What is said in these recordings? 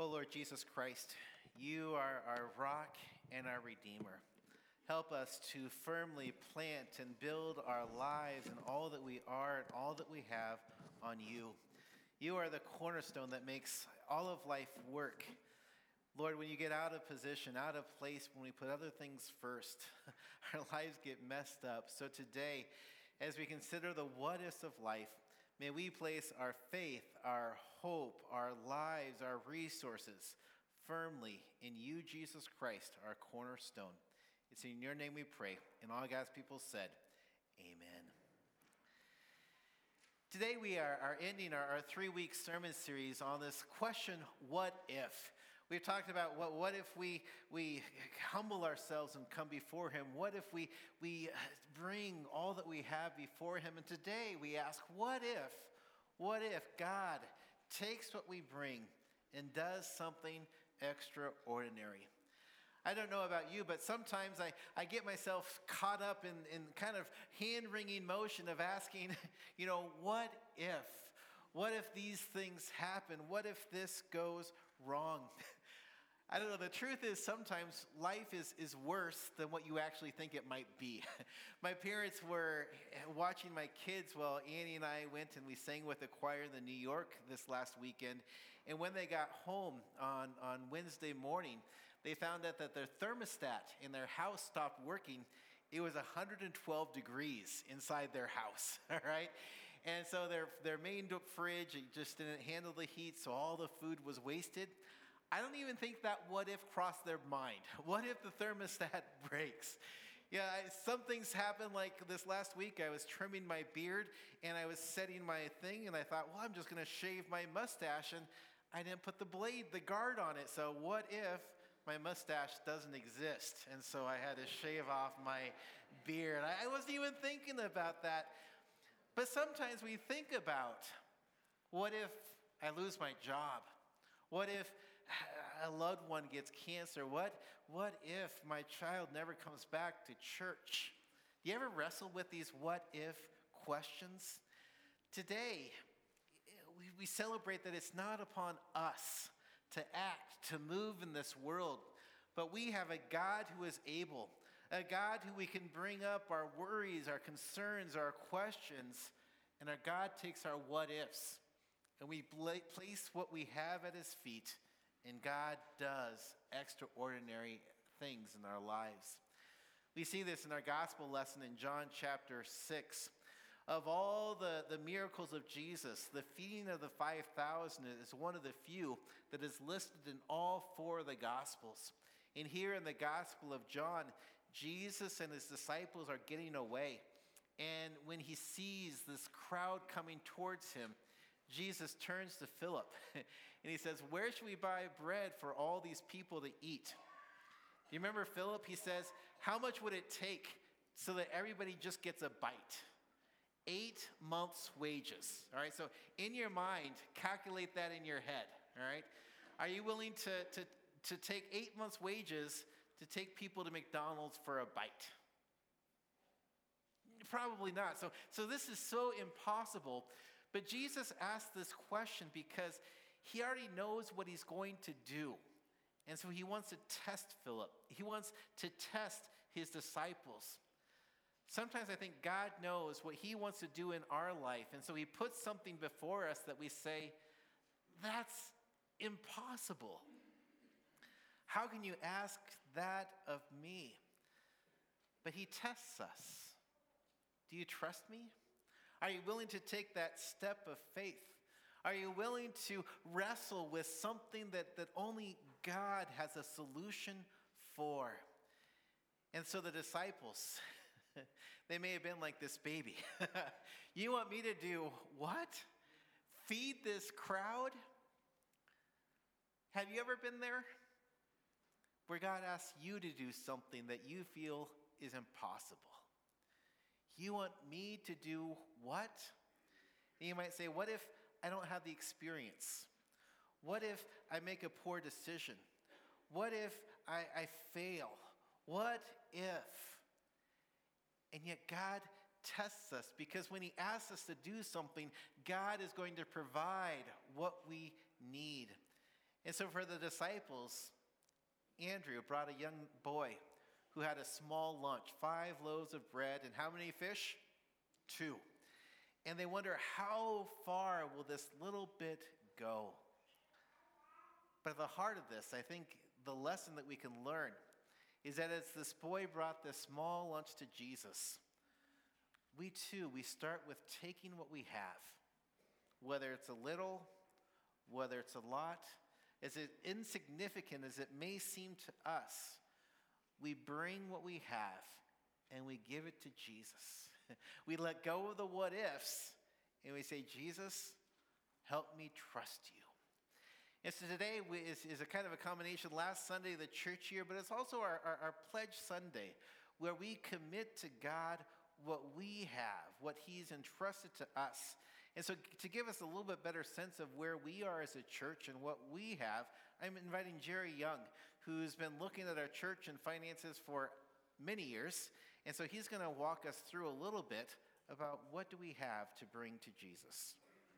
O Lord Jesus Christ, you are our rock and our redeemer. Help us to firmly plant and build our lives and all that we are and all that we have on you. You are the cornerstone that makes all of life work. Lord, when you get out of position, out of place, when we put other things first, our lives get messed up. So today, as we consider the what-ifs of life, may we place our faith, our hope, our lives, our resources firmly in you, Jesus Christ, our cornerstone. It's in your name we pray. And all God's people said, amen. Today we are ending our 3-week sermon series on this question, what if? We've talked about what if we humble ourselves and come before him? What if we bring all that we have before him? And today we ask, what if God takes what we bring and does something extraordinary? I don't know about you, but sometimes I get myself caught up in kind of hand-wringing motion of asking, what if? What if these things happen? What if this goes wrong? I don't know. The truth is sometimes life is worse than what you actually think it might be. My parents were watching my kids while Annie and I went and we sang with the choir in New York this last weekend. And when they got home on Wednesday morning, they found out that their thermostat in their house stopped working. It was 112 degrees inside their house, all right? And so their main fridge, it just didn't handle the heat, so all the food was wasted. I don't even think that what if crossed their mind. What if the thermostat breaks? Yeah, some things happened like this last week. I was trimming my beard and I was setting my thing and I thought, well, I'm just going to shave my mustache and I didn't put the guard on it. So what if my mustache doesn't exist? And so I had to shave off my beard. I wasn't even thinking about that. But sometimes we think about, what if I lose my job? What if a loved one gets cancer? What if my child never comes back to church? Do you ever wrestle with these what if questions? Today, we celebrate that it's not upon us to act, to move in this world, but we have a God who is able, a God who we can bring up our worries, our concerns, our questions, and our God takes our what ifs, and we place what we have at his feet, and God does extraordinary things in our lives. We see this in our gospel lesson in John chapter 6. Of all the miracles of Jesus, the feeding of the 5,000 is one of the few that is listed in all 4 of the Gospels. And here in the Gospel of John, Jesus and his disciples are getting away. And when he sees this crowd coming towards him, Jesus turns to Philip and he says, where should we buy bread for all these people to eat? You remember Philip? He says, how much would it take so that everybody just gets a bite? 8 months' wages. All right, so in your mind, calculate that in your head. All right, are you willing to take 8 months' wages to take people to McDonald's for a bite? Probably not. So this is so impossible. But Jesus asked this question because he already knows what he's going to do. And so he wants to test Philip. He wants to test his disciples. Sometimes I think God knows what he wants to do in our life. And so he puts something before us that we say, that's impossible. How can you ask that of me? But he tests us. Do you trust me? Are you willing to take that step of faith? Are you willing to wrestle with something that only God has a solution for? And so the disciples, they may have been like this baby. You want me to do what? Feed this crowd? Have you ever been there? Where God asks you to do something that you feel is impossible. You want me to do what? And you might say, what if I don't have the experience? What if I make a poor decision? What if I fail? What if? And yet God tests us because when he asks us to do something, God is going to provide what we need. And so for the disciples, Andrew brought a young boy who had a small lunch, 5 loaves of bread, and how many fish? 2. And they wonder, how far will this little bit go? But at the heart of this, I think the lesson that we can learn is that as this boy brought this small lunch to Jesus, we too, we start with taking what we have, whether it's a little, whether it's a lot, as insignificant as it may seem to us, we bring what we have and we give it to Jesus. We let go of the what ifs and we say, Jesus, help me trust you. And so today is a kind of a combination. Last Sunday of the church year, but it's also our Pledge Sunday, where we commit to God what we have, what he's entrusted to us. And so to give us a little bit better sense of where we are as a church and what we have, I'm inviting Jerry Young, who's been looking at our church and finances for many years. And so he's going to walk us through a little bit about what do we have to bring to Jesus.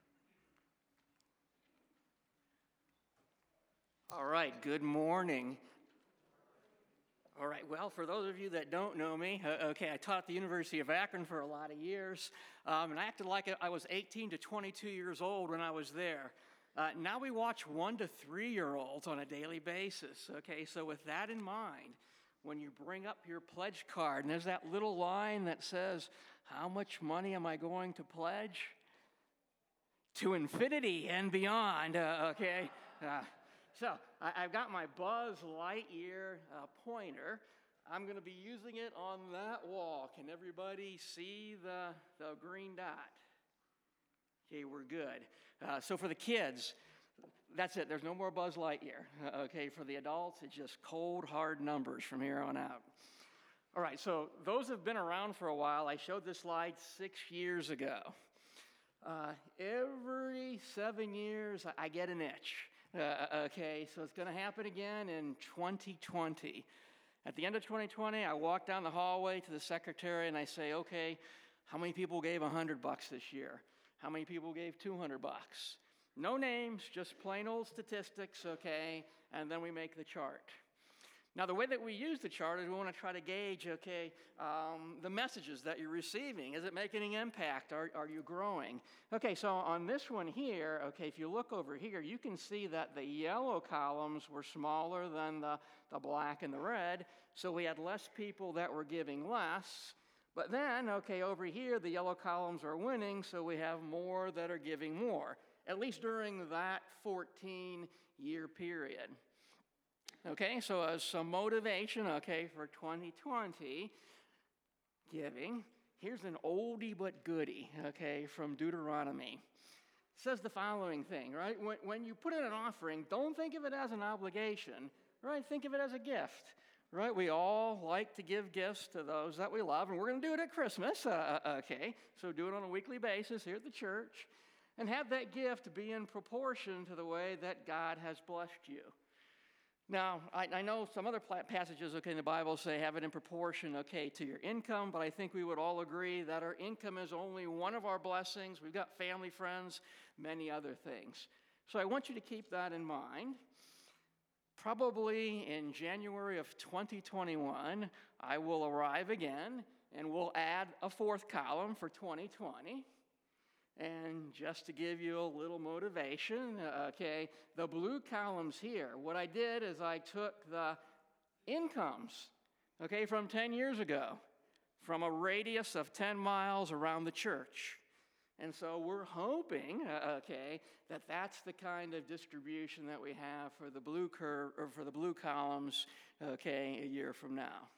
All right, good morning. All right, well, for those of you that don't know me, I taught at the University of Akron for a lot of years, and I acted like I was 18 to 22 years old when I was there. Now we watch 1 to 3-year-olds on a daily basis, okay? So with that in mind, when you bring up your pledge card, and there's that little line that says, how much money am I going to pledge? To infinity and beyond, okay? So I've got my Buzz Lightyear pointer. I'm going to be using it on that wall. Can everybody see the green dot? Okay, we're good. So for the kids, that's it. There's no more Buzz Lightyear. Okay, for the adults, it's just cold, hard numbers from here on out. All right, so those have been around for a while. I showed this slide 6 years ago. Every 7 years, I get an itch. Okay, so it's going to happen again in 2020. At the end of 2020, I walk down the hallway to the secretary and I say, okay, how many people gave $100 this year? How many people gave $200? No names, just plain old statistics, okay, and then we make the chart. Now, the way that we use the chart is we want to try to gauge, the messages that you're receiving. Is it making an impact? Are you growing? Okay, so on this one here, if you look over here, you can see that the yellow columns were smaller than the black and the red, so we had less people that were giving less. But then, over here, the yellow columns are winning, so we have more that are giving more, at least during that 14-year period. Okay, so as some motivation, for 2020 giving, here's an oldie but goodie, from Deuteronomy. It says the following thing, right? When you put in an offering, don't think of it as an obligation, right? Think of it as a gift, right? We all like to give gifts to those that we love, and we're going to do it at Christmas, So do it on a weekly basis here at the church, and have that gift be in proportion to the way that God has blessed you. Now, I know some other passages, in the Bible say have it in proportion, to your income, but I think we would all agree that our income is only one of our blessings. We've got family, friends, many other things. So I want you to keep that in mind. Probably in January of 2021, I will arrive again, and we'll add a 4th column for 2020. And just to give you a little motivation, the blue columns here, what I did is I took the incomes, from 10 years ago, from a radius of 10 miles around the church. And so we're hoping, that that's the kind of distribution that we have for the blue curve, or for the blue columns, a year from now.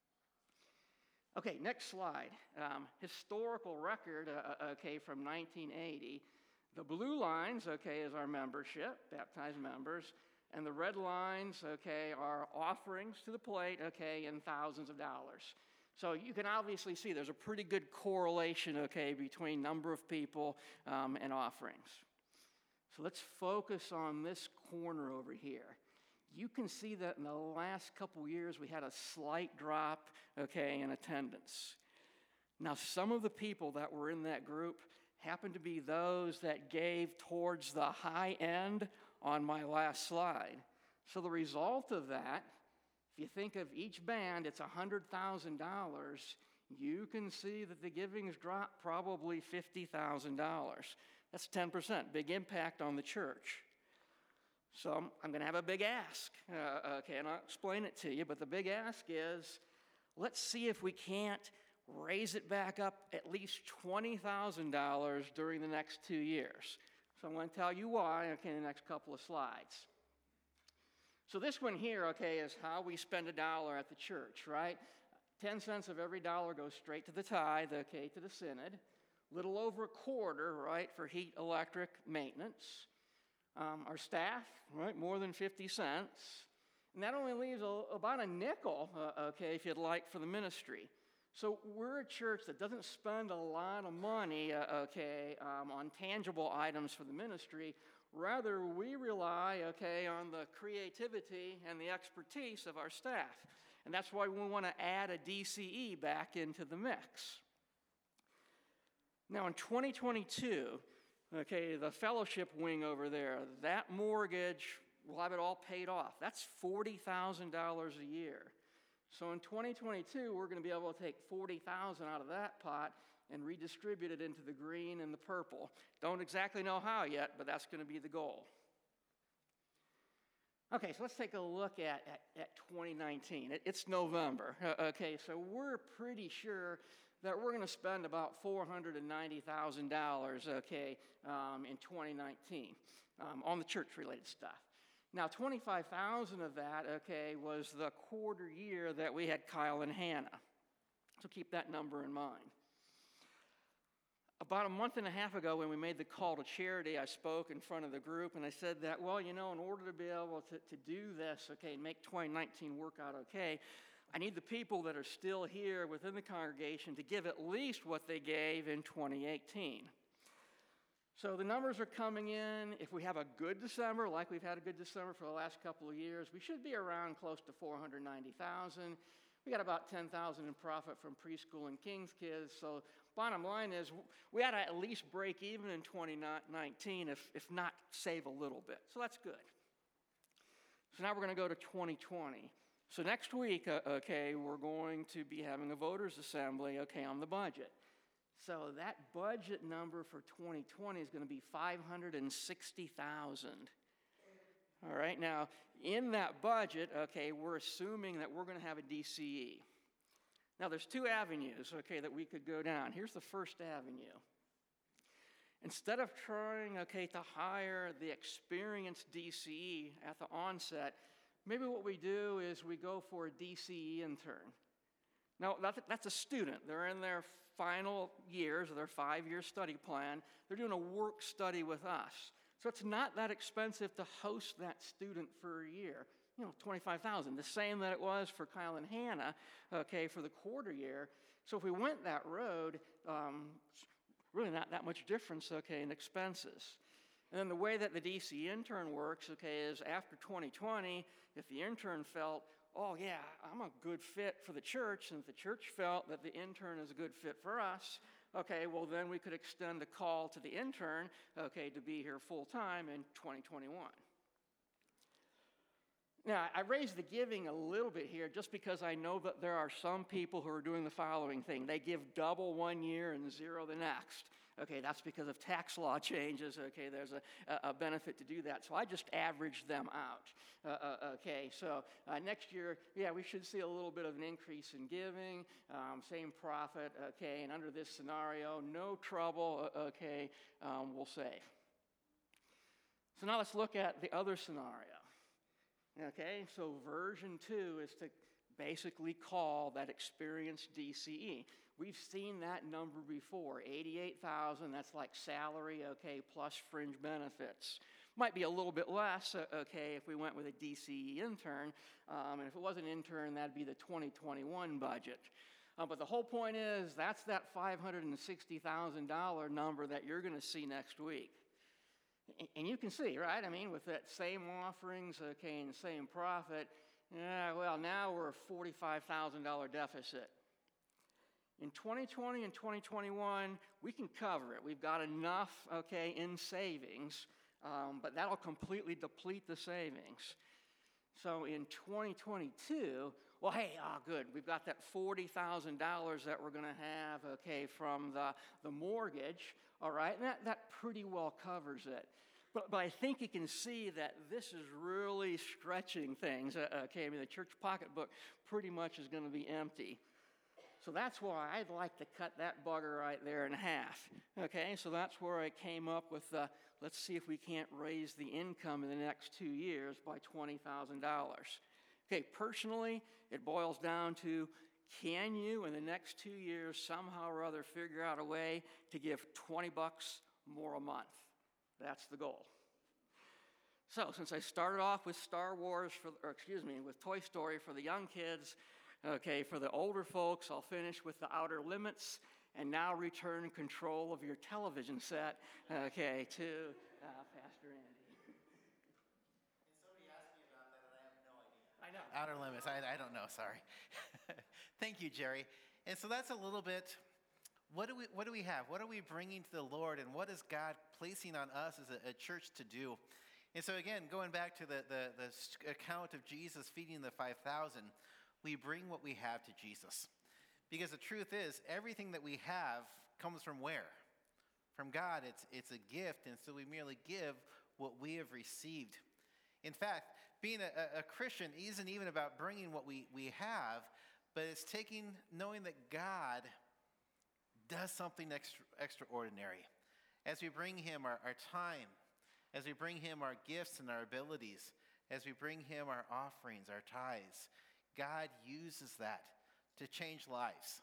Okay, next slide. Historical record, from 1980. The blue lines, is our membership, baptized members, and the red lines, are offerings to the plate, in thousands of dollars. So you can obviously see there's a pretty good correlation, between number of people and offerings. So let's focus on this corner over here. You can see that in the last couple years, we had a slight drop, in attendance. Now, some of the people that were in that group happened to be those that gave towards the high end on my last slide. So the result of that, if you think of each band, it's $100,000. You can see that the giving's dropped probably $50,000. That's 10%, big impact on the church. So I'm going to have a big ask, and I'll explain it to you, but the big ask is, let's see if we can't raise it back up at least $20,000 during the next 2 years. So I'm going to tell you why, in the next couple of slides. So this one here, is how we spend $1 at the church, right? 10 cents of every dollar goes straight to the tithe, to the synod. Little over a quarter, right, for heat, electric, maintenance. Our staff, right, more than 50 cents. And that only leaves about a nickel, if you'd like, for the ministry. So we're a church that doesn't spend a lot of money, on tangible items for the ministry. Rather, we rely, on the creativity and the expertise of our staff. And that's why we want to add a DCE back into the mix. Now, in 2022, the fellowship wing over there, that mortgage, we'll have it all paid off. That's $40,000 a year. So in 2022, we're going to be able to take $40,000 out of that pot and redistribute it into the green and the purple. Don't exactly know how yet, but that's going to be the goal. Okay, so let's take a look at 2019. It's November. So we're pretty sure that we're going to spend about $490,000, in 2019 on the church-related stuff. Now, $25,000 of that, was the quarter year that we had Kyle and Hannah. So keep that number in mind. About a month and a half ago, when we made the call to charity, I spoke in front of the group, and I said that, in order to be able to do this, and make 2019 work out I need the people that are still here within the congregation to give at least what they gave in 2018. So the numbers are coming in. If we have a good December, like we've had a good December for the last couple of years, we should be around close to $490,000. We got about $10,000 in profit from preschool and King's Kids. So bottom line is we ought to at least break even in 2019, if not save a little bit. So that's good. So now we're going to go to 2020. So next week, we're going to be having a voters' assembly, on the budget. So that budget number for 2020 is going to be $560,000. All right, now in that budget, we're assuming that we're going to have a DCE. Now there's two avenues, that we could go down. Here's the first avenue. Instead of trying, to hire the experienced DCE at the onset, maybe what we do is we go for a DCE intern. Now, that's a student. They're in their final years of their 5-year study plan. They're doing a work study with us. So it's not that expensive to host that student for a year. $25,000, the same that it was for Kyle and Hannah, for the quarter year. So if we went that road, really not that much difference, in expenses. And then the way that the DC intern works, is after 2020, if the intern felt, oh yeah, I'm a good fit for the church, and if the church felt that the intern is a good fit for us, well then we could extend the call to the intern, to be here full time in 2021. Now, I raised the giving a little bit here just because I know that there are some people who are doing the following thing. They give double one year and zero the next. That's because of tax law changes. There's a benefit to do that. So I just averaged them out. So next year, we should see a little bit of an increase in giving, same profit, and under this scenario, no trouble, we'll save. So now let's look at the other scenario. So version 2 is to basically call that experienced DCE. We've seen that number before, 88,000, that's like salary, plus fringe benefits. Might be a little bit less, if we went with a DCE intern, and if it was an intern, that'd be the 2021 budget. But the whole point is, that's that $560,000 number that you're going to see next week. And you can see, right? With that same offerings, and the same profit, now we're a $45,000 deficit. In 2020 and 2021, we can cover it. We've got enough, in savings. but that'll completely deplete the savings. So in 2022, well, hey, good, we've got that $40,000 that we're going to have, okay, from the mortgage, all right, and that pretty well covers it. But I think you can see that this is really stretching things, okay, I mean, the church pocketbook pretty much is going to be empty. So that's why I'd like to cut that bugger right there in half, okay, so that's where I came up with let's see if we can't raise the income in the next 2 years by $20,000. Okay, personally, it boils down to, can you in the next 2 years somehow or other figure out a way to give $20 more a month? That's the goal. So since I started off with with Toy Story for the young kids, okay, for the older folks, I'll finish with The Outer Limits, and now return control of your television set, okay, to Pastor Andy. Somebody asked me about that, and I have no idea. I know. Outer Limits, I don't know, sorry. Thank you, Jerry. And so that's a little bit, what do we have? What are we bringing to the Lord, and what is God placing on us as a church to do? And so again, going back to the account of Jesus feeding the 5,000, we bring what we have to Jesus. Because the truth is, everything that we have comes from where? From God. It's a gift, and so we merely give what we have received. In fact, being a Christian isn't even about bringing what we have, but it's knowing that God does something extraordinary. As we bring him our time, as we bring him our gifts and our abilities, as we bring him our offerings, our tithes, God uses that to change lives,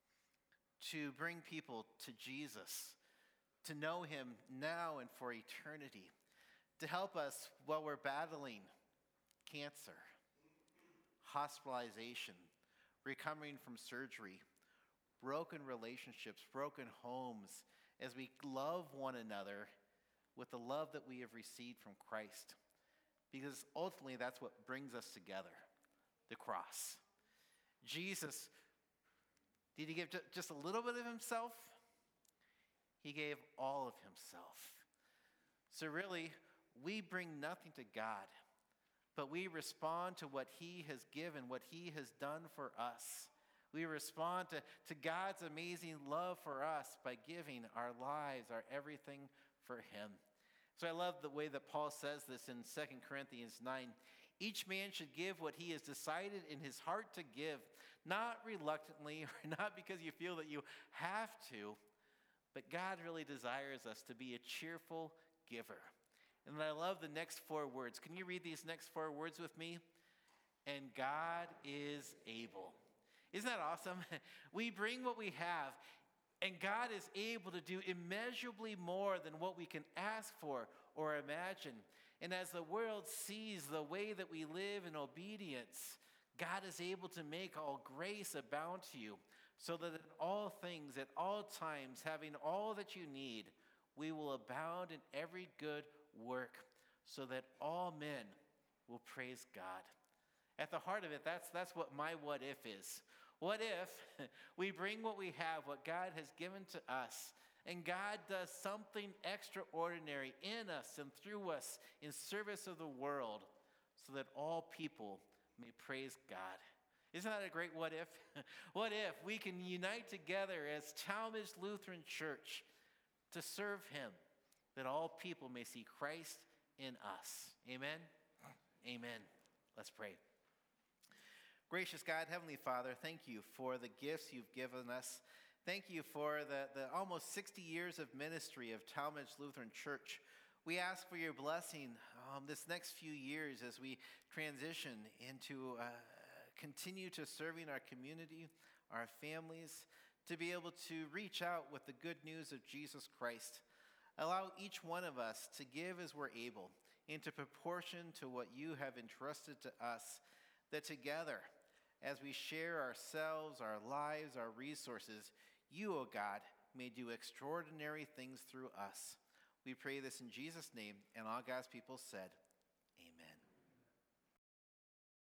to bring people to Jesus, to know him now and for eternity, to help us while we're battling cancer, hospitalization, recovering from surgery, broken relationships, broken homes, as we love one another with the love that we have received from Christ. Because ultimately that's what brings us together, the cross. Jesus, did he give just a little bit of himself? He gave all of himself. So really, we bring nothing to God, but we respond to what he has given, what he has done for us. We respond to God's amazing love for us by giving our lives, our everything for him. So I love the way that Paul says this in 2 Corinthians 9. Each man should give what he has decided in his heart to give, not reluctantly or not because you feel that you have to, but God really desires us to be a cheerful giver. And I love the next 4 words. Can you read these next 4 words with me? And God is able. Isn't that awesome? We bring what we have, and God is able to do immeasurably more than what we can ask for or imagine. And as the world sees the way that we live in obedience, God is able to make all grace abound to you, so that in all things, at all times, having all that you need, we will abound in every good work, so that all men will praise God. At the heart of it, that's what my what if is. What if we bring what we have, what God has given to us, and God does something extraordinary in us and through us in service of the world, so that all people may praise God? Isn't that a great what if? What if we can unite together as Talmadge Lutheran Church to serve him, that all people may see Christ in us? Amen? Amen. Let's pray. Gracious God, Heavenly Father, thank you for the gifts you've given us. Thank you for the almost 60 years of ministry of Talmadge Lutheran Church. We ask for your blessing this next few years as we transition into continue to serving our community, our families, to be able to reach out with the good news of Jesus Christ. Allow each one of us to give as we're able, into proportion to what you have entrusted to us, that together, as we share ourselves, our lives, our resources, you, O God, may do extraordinary things through us. We pray this in Jesus' name, and all God's people said,